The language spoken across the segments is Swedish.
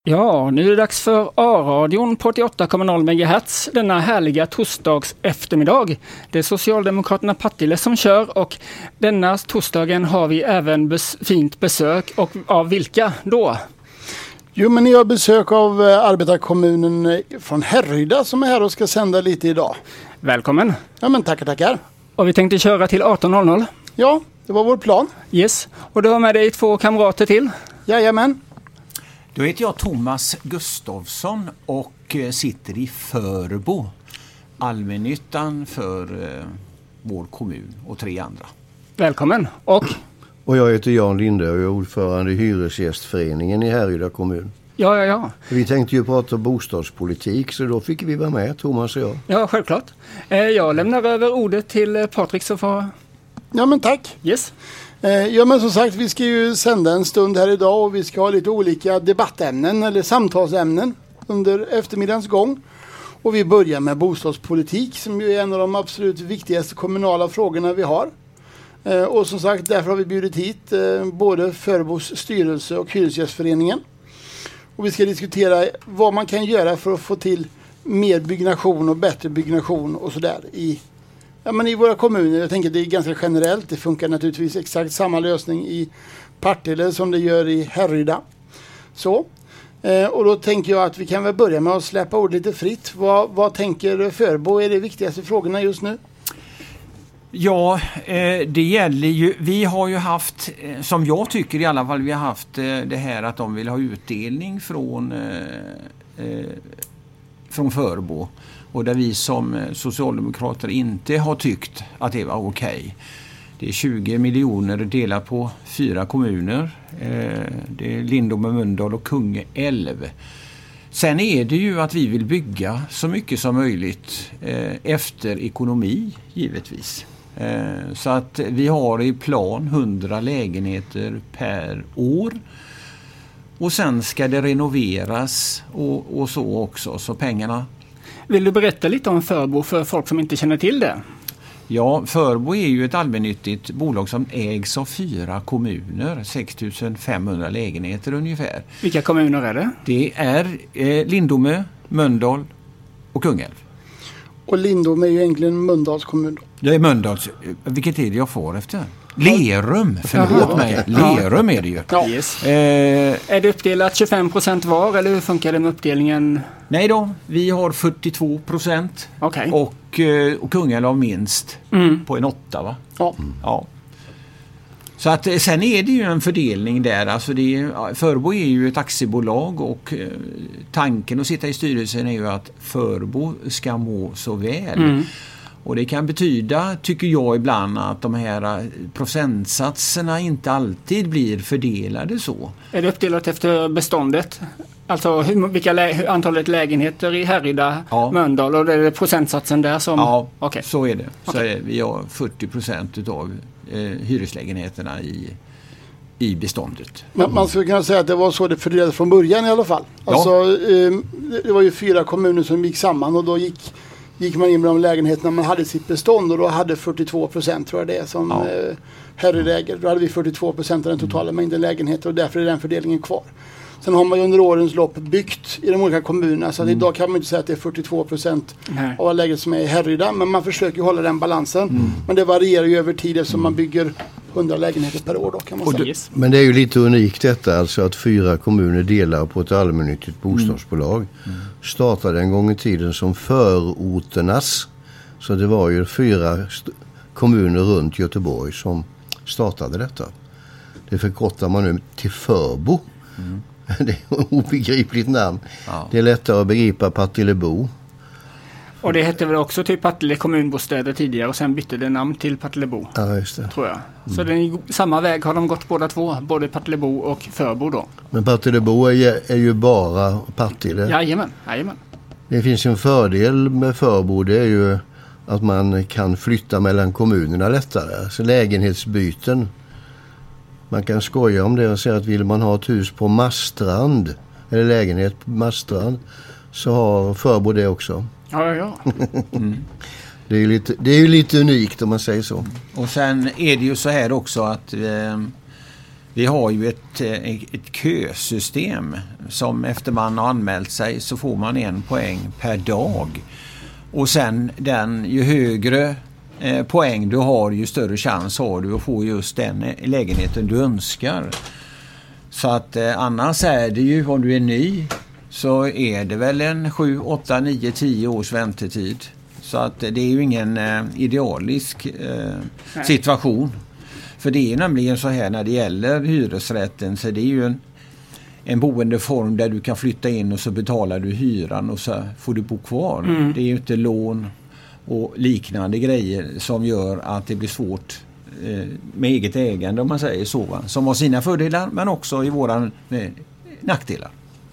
Ja, nu är det dags för A-radion på 88,0 MHz denna härliga torsdags eftermiddag. Det är Socialdemokraterna Partille som kör och denna torsdagen har vi även fint besök. Och av vilka då? Jo, men ni har besök av arbetarkommunen från Härryda som är här och ska sända lite idag. Välkommen. Ja, men tackar. Och vi tänkte köra till 18.00. Ja, det var vår plan. Yes, och du har med dig 2 kamrater till. Jajamän. Då heter jag Thomas Gustafsson och sitter i Förbo, allmännyttan för vår kommun och 3 andra. Välkommen. Och jag heter Jan Linde och jag är ordförande i Hyresgästföreningen i Härryda kommun. Ja. Vi tänkte ju prata bostadspolitik så då fick vi vara med, Thomas och jag. Ja, självklart. Jag lämnar över ordet till Patrik så får... Ja, men tack. Yes. Ja, men som sagt, vi ska ju sända en stund här idag och vi ska ha lite olika debattämnen eller samtalsämnen under eftermiddagens gång. Och vi börjar med bostadspolitik som ju är en av de absolut viktigaste kommunala frågorna vi har. Och som sagt, därför har vi bjudit hit både Förbos styrelse och Hyresgästföreningen. Och vi ska diskutera vad man kan göra för att få till mer byggnation och bättre byggnation och sådär i våra kommuner. Jag tänker att det är ganska generellt. Det funkar naturligtvis exakt samma lösning i Partille som det gör i Härryda. Så. Och då tänker jag att vi kan väl börja med att släppa ord lite fritt. Vad tänker Förbo är de viktigaste frågorna just nu? Ja, det gäller ju, vi har ju haft, som jag tycker i alla fall, vi har haft det här att de vill ha utdelning från Förbo. Och där vi som socialdemokrater inte har tyckt att det var okej. Det är 20 miljoner delat på 4 kommuner. Det är Lindome, Mölndal och Kungälv. Sen är det ju att vi vill bygga så mycket som möjligt efter ekonomi givetvis. Så att vi har i plan 100 lägenheter per år. Och sen ska det renoveras och så också. Så pengarna... Vill du berätta lite om Förbo för folk som inte känner till det? Ja, Förbo är ju ett allmännyttigt bolag som ägs av 4 kommuner, 6 500 lägenheter ungefär. Vilka kommuner är det? Det är Lindome, Mölndal och Kungälv. Och Lindome är ju egentligen Mölndals kommun. Det är Mölndals, vilket är det jag får efter? Lerum, förlåt mig. Lerum är det ju. Ja. Yes. Är det uppdelat 25% var eller hur funkar det med uppdelningen? Nej då, vi har 42%. Okay. Och Kungälv har minst på en 8, va? Ja. Ja. Så att sen är det ju en fördelning där. Alltså Förbo är ju ett aktiebolag och tanken att sitta i styrelsen är ju att Förbo ska må så väl. Och det kan betyda, tycker jag ibland, att de här procentsatserna inte alltid blir fördelade så. Är det uppdelat efter beståndet? Alltså antalet lägenheter i Härryda, Mölndal och det är procentsatsen där som... Ja, okay. Så är det. Så är det. Vi har 40% av hyreslägenheterna i beståndet. Man skulle kunna säga att det var så det fördelades från början i alla fall. Alltså, det var ju 4 kommuner som gick samman och då gick man in med de lägenheterna man hade sitt bestånd och då hade 42% tror jag det är som Härryda äger. Då hade vi 42% av den totala mängden lägenheter och därför är den fördelningen kvar. Sen har man ju under årens lopp byggt i de olika kommunerna så att idag kan man inte säga att det är 42% av alla lägenheter som är i Härryda, men man försöker hålla den balansen. Men det varierar ju över tid eftersom man bygger 100 lägenheter per år då kan man säga. Men det är ju lite unikt detta alltså att 4 kommuner delar på ett allmännyttigt bostadsbolag. Startade en gång i tiden som förorternas, så det var ju 4 kommuner runt Göteborg som startade detta. Det förkortar man nu till Förbo. Det är ett obegripligt namn. Ja. Det är lättare att begripa Partillebo. Och det hette väl också till Partille kommunbostäder tidigare och sen bytte det namn till Partillebo. Ja, just det. Tror jag. Så samma väg har de gått båda två, både Partillebo och Förbo då. Men Partillebo är ju bara Partille. Jajamän. Det finns en fördel med Förbo, det är ju att man kan flytta mellan kommunerna lättare. Så lägenhetsbyten. Man kan skoja om det och säga att vill man ha ett hus på Marstrand eller lägenhet på Marstrand så har Förbo det också. Ja. Det är ju lite unikt om man säger så. Och sen är det ju så här också att Vi har ju ett kösystem som efter man har anmält sig så får man 1 poäng per dag. Och sen ju högre poäng du har, ju större chans har du att få just den lägenheten du önskar. Så att annars är det ju, om du är ny, så är det väl en 7, 8, 9, 10 års väntetid. Så att det är ju ingen idealisk situation. För det är nämligen så här när det gäller hyresrätten, så det är ju en boendeform där du kan flytta in och så betalar du hyran och så får du bo kvar. Det är ju inte lån och liknande grejer som gör att det blir svårt med eget ägande, om man säger så, va? Som har sina fördelar men också i våra nackdelar.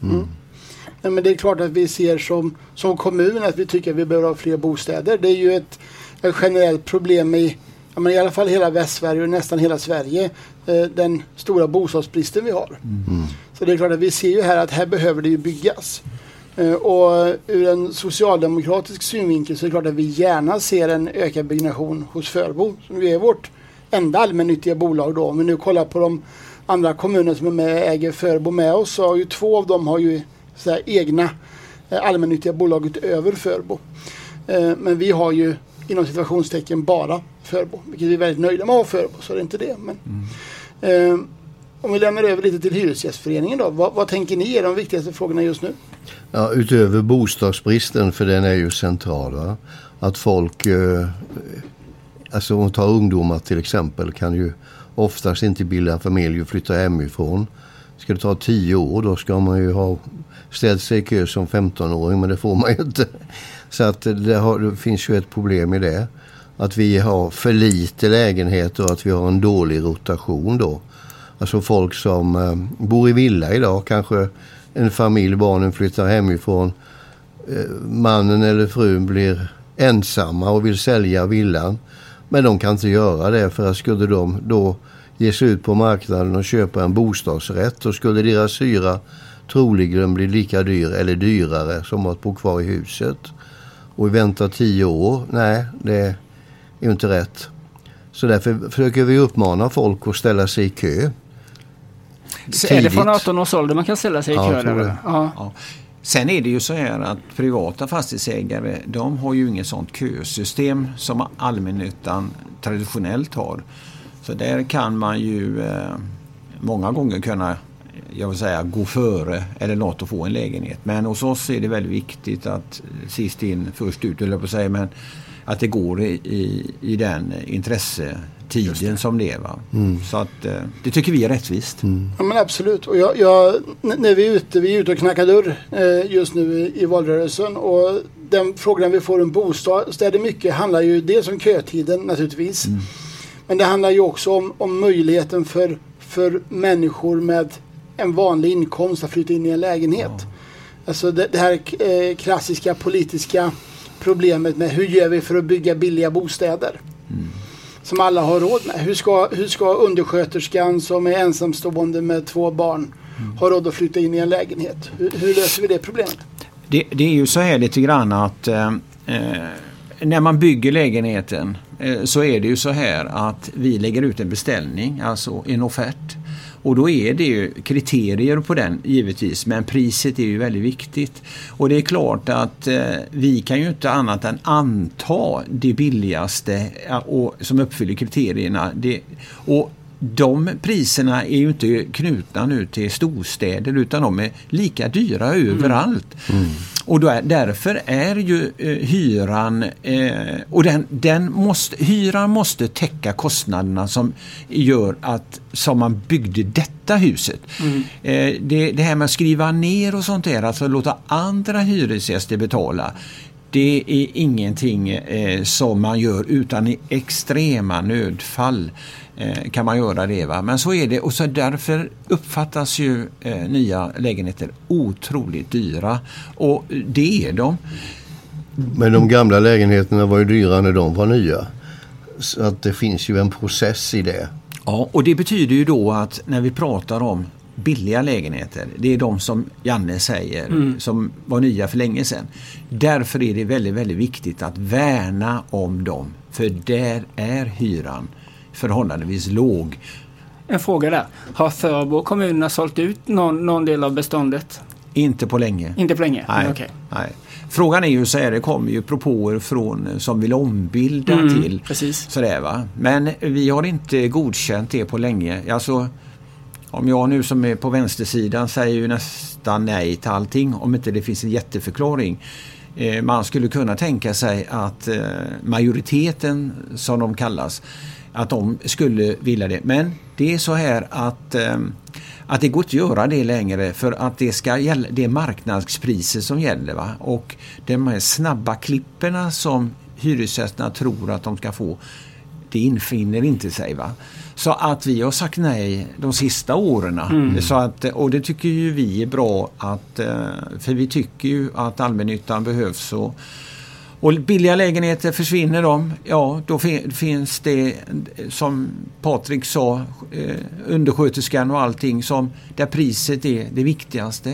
Ja, men det är klart att vi ser som kommun att vi tycker att vi behöver ha fler bostäder. Det är ju ett generellt problem i alla fall hela Västsverige och nästan hela Sverige, den stora bostadsbristen vi har. Så det är klart att vi ser ju här att här behöver det ju byggas. Och ur en socialdemokratisk synvinkel så är det klart att vi gärna ser en ökad byggnation hos Förbo, som ju är vårt enda allmännyttiga bolag då. Om vi nu kollar på de andra kommuner som är med äger Förbo med oss, så har ju 2 av dem har ju så här egna allmännyttiga bolag utöver Förbo. Men vi har ju inom situationstecken bara Förbo, vilket vi är väldigt nöjda med att ha Förbo, så är det inte det. Men, om vi lämnar över lite till Hyresgästföreningen då, vad tänker ni är de viktigaste frågorna just nu? Ja, utöver bostadsbristen, för den är ju central, va? Att folk, alltså om man tar ungdomar till exempel, kan ju oftast inte bilda familj och flytta hemifrån. Ska det ta 10 år, då ska man ju ha ställt sig i kö som 15-åring, men det får man ju inte. Så att det finns ju ett problem i det. Att vi har för lite lägenheter och att vi har en dålig rotation då. Alltså folk som bor i villa idag, kanske en familj, barnen flyttar hemifrån. Mannen eller frun blir ensamma och vill sälja villan. Men de kan inte göra det, för att skulle de då ge sig ut på marknaden och köpa en bostadsrätt, och skulle deras hyra troligen bli lika dyr eller dyrare som att bo kvar i huset. Och vi väntar 10 år. Nej, det är ju inte rätt. Så därför försöker vi uppmana folk att ställa sig i kö. Så är det från 18 års ålder man kan ställa sig i kö? Ja. Sen är det ju så här att privata fastighetsägare, de har ju inget sånt kösystem som allmännyttan traditionellt har. Så där kan man ju många gånger kunna, jag vill säga, gå före eller något att få en lägenhet. Men hos oss är det väldigt viktigt att sist in först ut, eller på att säga, men att det går i den intressetiden som det är, va? Så att det tycker vi är rättvist. Ja, men absolut. Och när vi är ute och knackar dörr just nu i valrörelsen, och den frågan vi får en bostad mycket handlar ju dels om kötiden naturligtvis. Men det handlar ju också om möjligheten för människor med en vanlig inkomst att flytta in i en lägenhet. Ja. Alltså det här klassiska politiska problemet med hur gör vi för att bygga billiga bostäder som alla har råd med. Hur ska undersköterskan som är ensamstående med 2 barn ha råd att flytta in i en lägenhet? Hur löser vi det problemet? Det är ju så här lite grann att när man bygger lägenheten så är det ju så här att vi lägger ut en beställning, alltså en offert. Och då är det ju kriterier på den givetvis, men priset är ju väldigt viktigt. Och det är klart att vi kan ju inte annat än anta det billigaste och som uppfyller kriterierna. Och de priserna är ju inte knutna nu till storstäder, utan de är lika dyra överallt. Och därför är ju hyran och hyran måste täcka kostnaderna som gör att som man byggde detta huset. Det här med att skriva ner och sånt där, alltså låta andra hyresgäster betala, det är ingenting som man gör utan i extrema nödfall kan man göra det, va? Men så är det, och så därför uppfattas ju nya lägenheter otroligt dyra, och det är de. Men de gamla lägenheterna var ju dyra när de var nya, så att det finns ju en process i det. Ja, och det betyder ju då att när vi pratar om billiga lägenheter, det är de som Janne säger som var nya för länge sedan. Därför är det väldigt, väldigt viktigt att värna om dem, för där är hyran förhållandevis låg En fråga där. Har Förbo och kommunerna sålt ut någon del av beståndet? Inte på länge. Inte på länge? Nej. Okay. Nej. Frågan är ju så här, det kommer ju propåer från som vill ombilda till sådär va. Men vi har inte godkänt det på länge. Alltså, om jag nu som är på vänstersidan säger ju nästan nej till allting om inte det finns en jätteförklaring. Man skulle kunna tänka sig att majoriteten som de kallas, att de skulle vilja det. Men det är så här att det går inte att göra det längre för att det är marknadspriser som gäller va. Och de här snabba klipperna som hyresgästerna tror att de ska få, det infinner inte sig va. Så att vi har sagt nej de sista åren. Så att, och det tycker ju vi är bra att, för vi tycker ju att allmännyttan behövs och billiga lägenheter försvinner de, ja då finns det som Patrik sa, undersköterskan och allting som där priset är det viktigaste.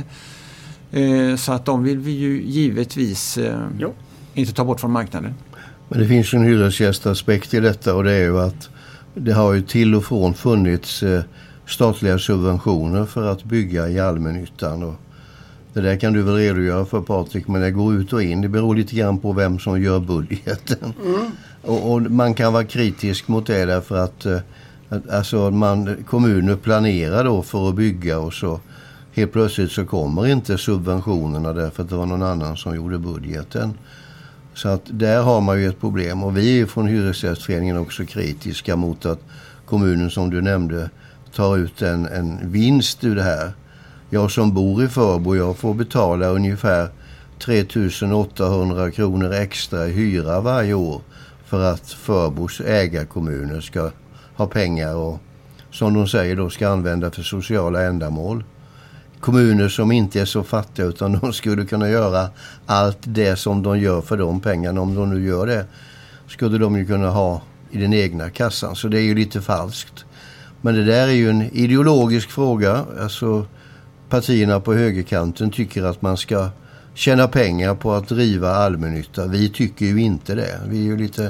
Så att de vill vi ju givetvis inte ta bort från marknaden. Men det finns en hyresgästaspekt i detta och det är ju att det har ju till och från funnits statliga subventioner för att bygga i allmännyttan och det där kan du väl redogöra för Patrik, men det går ut och in. Det beror lite grann på vem som gör budgeten. Och man kan vara kritisk mot det därför att alltså kommuner planerar då för att bygga och så helt plötsligt så kommer inte subventionerna därför att det var någon annan som gjorde budgeten. Så att där har man ju ett problem och vi är från Hyresgästföreningen också kritiska mot att kommunen som du nämnde tar ut en vinst ur det här. Jag som bor i Förbo, jag får betala ungefär 3 800 kronor extra i hyra varje år för att Förbos ägarkommuner ska ha pengar och som de säger då ska använda för sociala ändamål. Kommuner som inte är så fattiga utan de skulle kunna göra allt det som de gör för de pengarna, om de nu gör det, skulle de ju kunna ha i den egna kassan. Så det är ju lite falskt. Men det där är ju en ideologisk fråga. Alltså partierna på högerkanten tycker att man ska tjäna pengar på att driva allmännytta. Vi tycker ju inte det. Vi är ju lite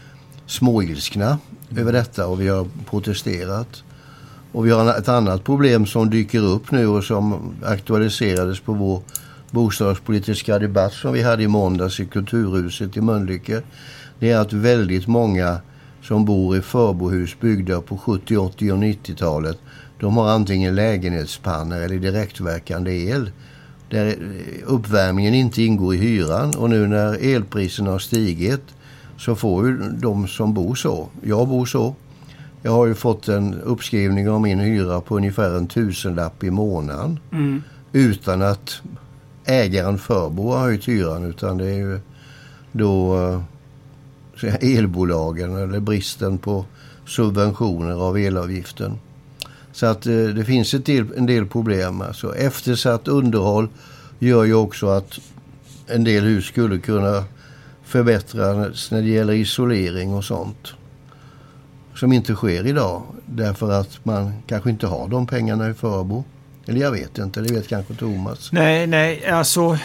småilskna över detta och vi har protesterat. Och vi har ett annat problem som dyker upp nu och som aktualiserades på vår bostadspolitiska debatt som vi hade i måndags i Kulturhuset i Mölnlycke. Det är att väldigt många som bor i Förbohus byggda på 70-, 80- och 90-talet, de har antingen lägenhetspannor eller direktverkande el där uppvärmningen inte ingår i hyran. Och nu när elpriserna har stigit så får ju de som bor så. Jag bor så. Jag har ju fått en uppskrivning av min hyra på ungefär 1000-lapp i månaden. Utan att ägaren Förbo har höjt hyran, utan det är ju då elbolagen eller bristen på subventioner av elavgiften. Så att det finns en del problem. Alltså, eftersatt underhåll gör ju också att en del hus skulle kunna förbättras när det gäller isolering och sånt. Som inte sker idag. Därför att man kanske inte har de pengarna i Förbo. Eller jag vet inte, det vet kanske Thomas. Nej, alltså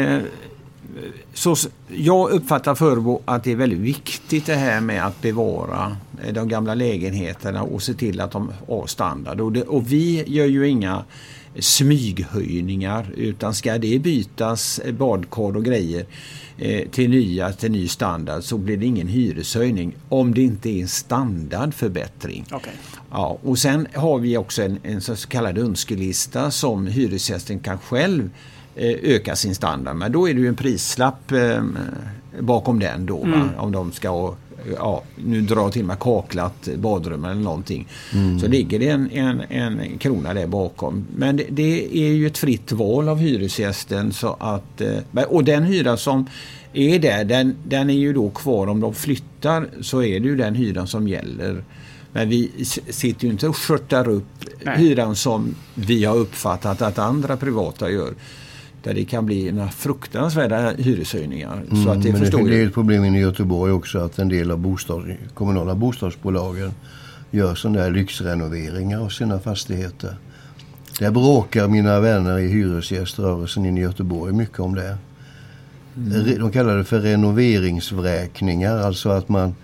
så jag uppfattar Förbo att det är väldigt viktigt det här med att bevara de gamla lägenheterna och se till att de har standard. Och vi gör ju inga smyghöjningar, utan ska det bytas badkar och grejer till ny standard så blir det ingen hyreshöjning om det inte är en standardförbättring. Okay. Ja, och sen har vi också en så kallad önskelista som hyresgästen kan själv öka sin standard. Men då är det ju en prislapp bakom den då. Om de ska nu dra till med kaklat badrum eller någonting. Så ligger det en krona där bakom. Men det är ju ett fritt val av hyresgästen. Så att, och den hyra som är där, den är ju då kvar. Om de flyttar så är det ju den hyran som gäller. Men vi sitter ju inte och skörtar upp hyran som vi har uppfattat att andra privata gör. Där det kan bli några fruktansvärda hyreshöjningar. Så att det är ett problem i Göteborg också att en del av kommunala bostadsbolagen gör sådana där lyxrenoveringar av sina fastigheter. Där bråkar mina vänner i hyresgäströrelsen i Göteborg mycket om det. De kallar det för renoveringsvräkningar, alltså att man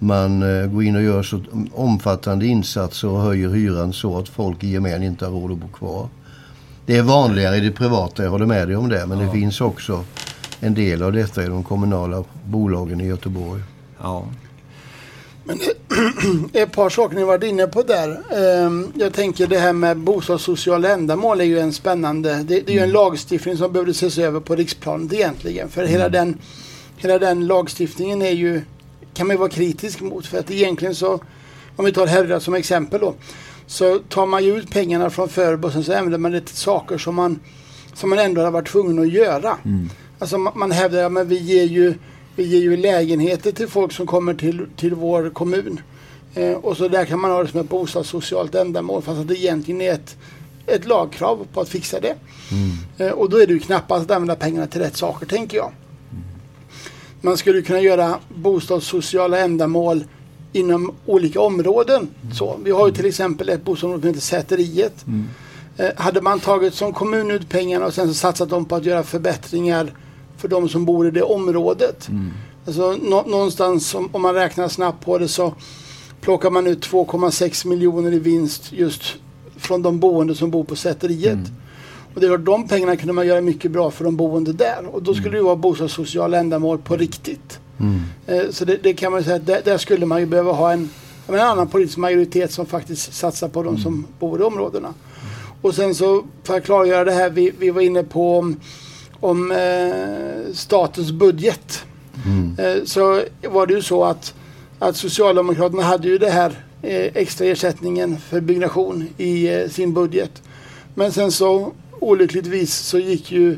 man går in och gör så omfattande insatser och höjer hyran så att folk i gemen inte har råd att bo kvar. Det är vanligare i det privata, jag håller med dig om det, men det finns också en del av detta i de kommunala bolagen i Göteborg. Ja. Men ett par saker ni varit inne på där. Jag tänker det här med bostadssociala ändamål är ju en spännande, det är ju en lagstiftning som behöver ses över på riksplanet egentligen. För hela den lagstiftningen är ju, kan man ju vara kritisk mot, för att egentligen så, om vi tar Herrera som exempel då, så tar man ju ut pengarna från förbussen så använder man det till saker som man ändå har varit tvungen att göra. Alltså man hävdar att vi ger ju lägenheter till folk som kommer till vår kommun. Och så där kan man ha det som ett bostadssocialt ändamål, fast att det egentligen är ett lagkrav på att fixa det. Och då är det ju knappast att använda pengarna till rätt saker, tänker jag. Man skulle kunna göra bostadssociala ändamål inom olika områden. Så, vi har ju till exempel ett bostadsområde som heter Säteriet. Hade man tagit som kommun ut pengarna och sen så satsat dem på att göra förbättringar för de som bor i det området. Alltså någonstans, om man räknar snabbt på det, så plockar man ut 2,6 miljoner i vinst just från de boende som bor på Säteriet. Och det var de pengarna kunde man göra mycket bra för de boende där. Och då skulle det vara bostadssociala ändamål på riktigt. Så det kan man säga att där skulle man ju behöva ha en annan politisk majoritet som faktiskt satsar på de som bor i områdena. Och sen så, för att klargöra det här, vi var inne på om statens budget. Så var det ju så att Socialdemokraterna hade ju det här extra ersättningen för byggnation i sin budget. Men sen så olyckligtvis så gick ju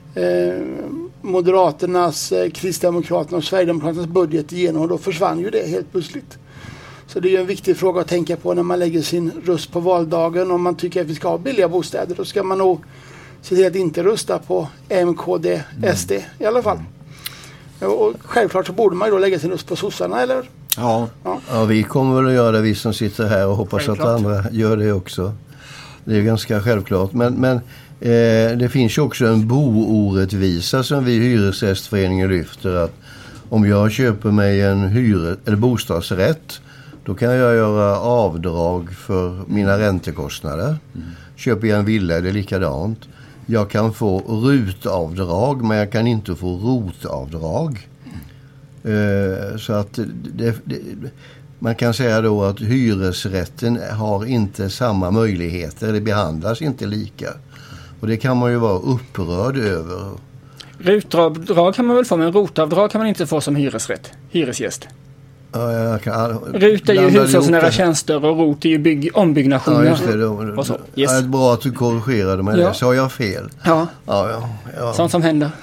Moderaternas, Kristdemokraterna och Sverigedemokraternas budget igenom, och då försvann ju det helt plötsligt. Så det är ju en viktig fråga att tänka på när man lägger sin röst på valdagen. Om man tycker att vi ska ha billiga bostäder, då ska man nog se till att inte rösta på MKD, SD i alla fall. Och självklart så borde man ju då lägga sin röst på sossarna, eller? Ja, vi kommer väl att göra det, vi som sitter här, och hoppas självklart att andra gör det också. Det är ganska självklart. Men det finns ju också en boorättvisa som vi i Hyresgästföreningen lyfter, att om jag köper mig en eller bostadsrätt, då kan jag göra avdrag för mina räntekostnader. Köper jag en villa är det likadant. Jag kan få RUT-avdrag, men jag kan inte få ROT-avdrag. Så att man kan säga då att hyresrätten har inte samma möjligheter. Det behandlas inte lika. Och det kan man ju vara upprörd över. RUT-avdrag kan man väl få, men ROT-avdrag kan man inte få som hyresgäst. RUT är ju hushållsnära tjänster och ROT är ju ombyggnationer. Ja, just det. Och så. Yes. Det är bra att du korrigerade mig. Ja. Sa jag fel? Ja. Sånt som händer.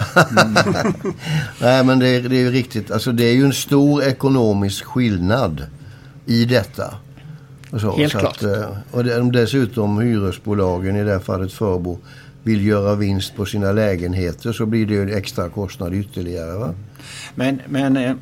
Nej, men det är ju riktigt. Alltså, det är ju en stor ekonomisk skillnad i detta. Och så, helt så klart. Och dessutom hyresbolagen, i det här fallet Förbo, vill göra vinst på sina lägenheter, så blir det ju en extra kostnad ytterligare, va? Men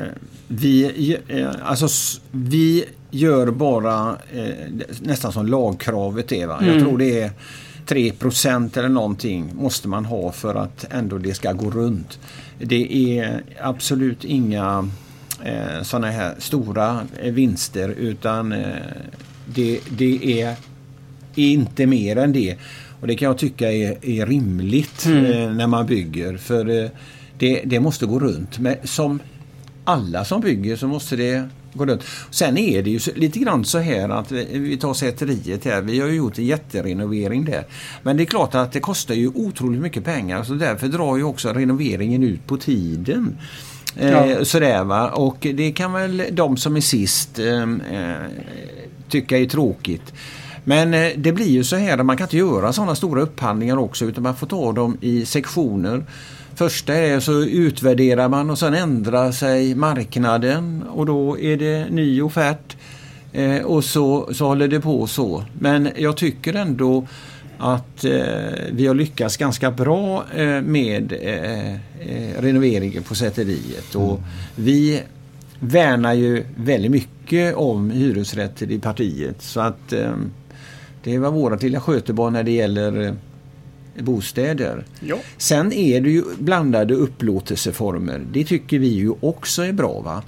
vi gör bara nästan som lagkravet är, va? Jag tror det är 3% eller någonting måste man ha för att ändå det ska gå runt. Det är absolut inga sådana här stora vinster, utan det är inte mer än det. Och det kan jag tycka är rimligt när man bygger, för det måste gå runt. Men som alla som bygger så måste det gå runt. Sen är det ju lite grann så här att vi tar Säteriet här. Vi har ju gjort en jätterenovering där. Men det är klart att det kostar ju otroligt mycket pengar. Så därför drar ju också renoveringen ut på tiden. Sådär, va? Och det kan väl de som är sist tycka är tråkigt. Men det blir ju så här att man kan inte göra sådana stora upphandlingar också, utan man får ta dem i sektioner. Första är så utvärderar man och sen ändrar sig marknaden och då är det ny offert och så håller det på så. Men jag tycker ändå att vi har lyckats ganska bra med renoveringen på Säteriet, och vi värnar ju väldigt mycket om hyresrätter i partiet, så att det var vårat lilla skötebarn när det gäller bostäder. Ja. Sen är det ju blandade upplåtelseformer. Det tycker vi ju också är bra, va?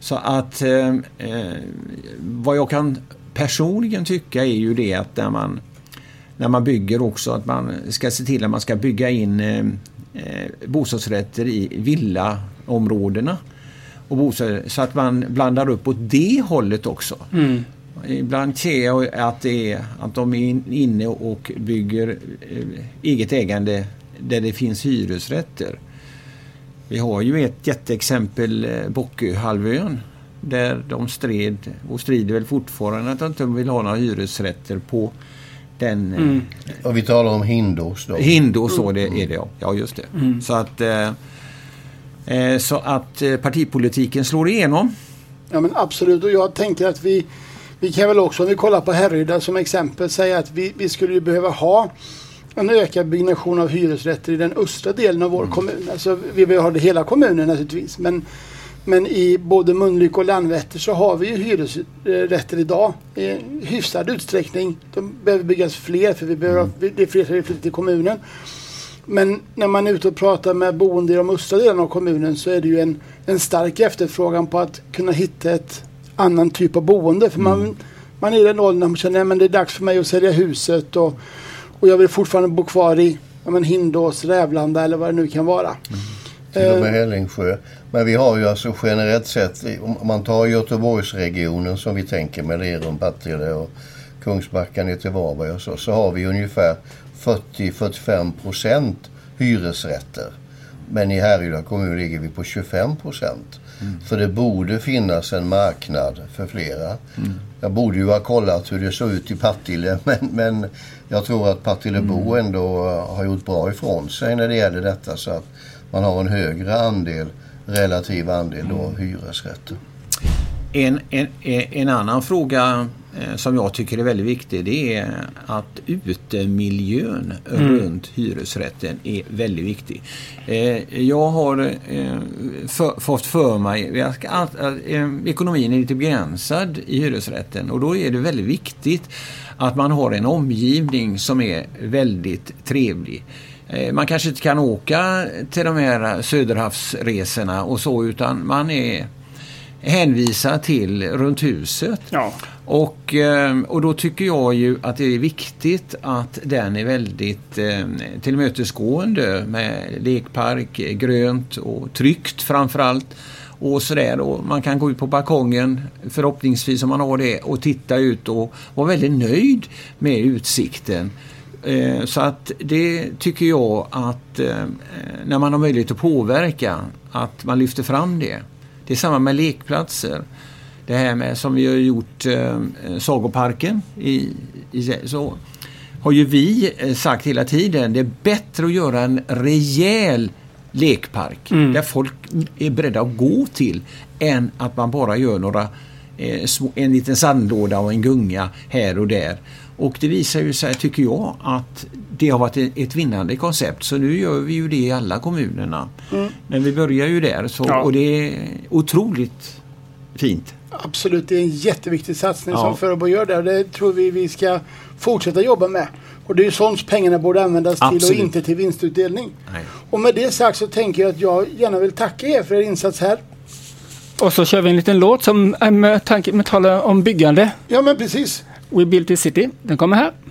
Så att vad jag kan personligen tycka är ju det att när man bygger också att man ska se till att man ska bygga in bostadsrätter i villaområdena och så att man blandar upp åt det hållet också. Ibland ser jag att de är inne och bygger eget ägande där det finns hyresrätter. Vi har ju ett jätteexempel, Bocköhalvön, där de strider väl fortfarande att de inte vill ha några hyresrätter på den. Och vi talar om Hindås då. Hindås, så det är det, ja just det. Så att partipolitiken slår igenom. Ja, men absolut, och jag tänker att vi kan väl också, om vi kollar på Härryda som exempel, säga att vi skulle ju behöva ha en ökad byggnation av hyresrätter i den östra delen av vår kommun. Alltså vi behöver ha det hela kommunen naturligtvis, men i både Mölnlycke och Landvetter så har vi ju hyresrätter idag i hyfsad utsträckning. De behöver byggas fler, för det är fler som vill flytta till kommunen. Men när man är ute och pratar med boende i de östra delarna av kommunen så är det ju en stark efterfrågan på att kunna hitta ett annan typ av boende. För man är i den åldern när man känner att det är dags för mig att sälja huset och jag vill fortfarande bo kvar i Hindås, Rävlanda eller vad det nu kan vara. Till och med Hällingsjö. Men vi har ju alltså generellt sett, om man tar Göteborgsregionen som vi tänker med Lerum, Partille och Kungsbacka ner till Varberg och så har vi ungefär 40-45% hyresrätter. Men i Härryda kommun ligger vi på 25%. För det borde finnas en marknad för flera. Jag borde ju ha kollat hur det såg ut i Partille, men jag tror att Partillebo ändå har gjort bra ifrån sig när det gäller detta, så att man har en högre relativ andel då hyresrätter. En annan fråga som jag tycker är väldigt viktig, det är att utemiljön runt hyresrätten är väldigt viktig. Jag har fått för mig att ekonomin är lite begränsad i hyresrätten, och då är det väldigt viktigt att man har en omgivning som är väldigt trevlig. Man kanske inte kan åka till de här söderhavsresorna och så, utan man är hänvisad till runt huset. Ja. Och då tycker jag ju att det är viktigt att den är väldigt tillmötesgående med lekpark, grönt och tryggt framförallt. Och sådär, och man kan gå ut på balkongen förhoppningsvis om man har det och titta ut och vara väldigt nöjd med utsikten. Så att det tycker jag att när man har möjlighet att påverka, att man lyfter fram det. Det är samma med lekplatser. Det här med som vi har gjort Sagoparken så har ju vi sagt hela tiden, det är bättre att göra en rejäl lekpark där folk är beredda att gå till, än att man bara gör några en liten sandlåda och en gunga här och där. Och det visar ju sig, tycker jag, att det har varit ett vinnande koncept. Så nu gör vi ju det i alla kommunerna. Men vi börjar ju där. Och det är otroligt fint. Absolut, det är en jätteviktig satsning som Föreborg gör där. Det tror vi ska fortsätta jobba med. Och det är ju sånt pengarna borde användas till och inte till vinstutdelning. Nej. Och med det sagt så tänker jag att jag gärna vill tacka er för er insats här. Och så kör vi en liten låt som med talar om byggande. Ja, men precis. We Built the City. Den kommer här.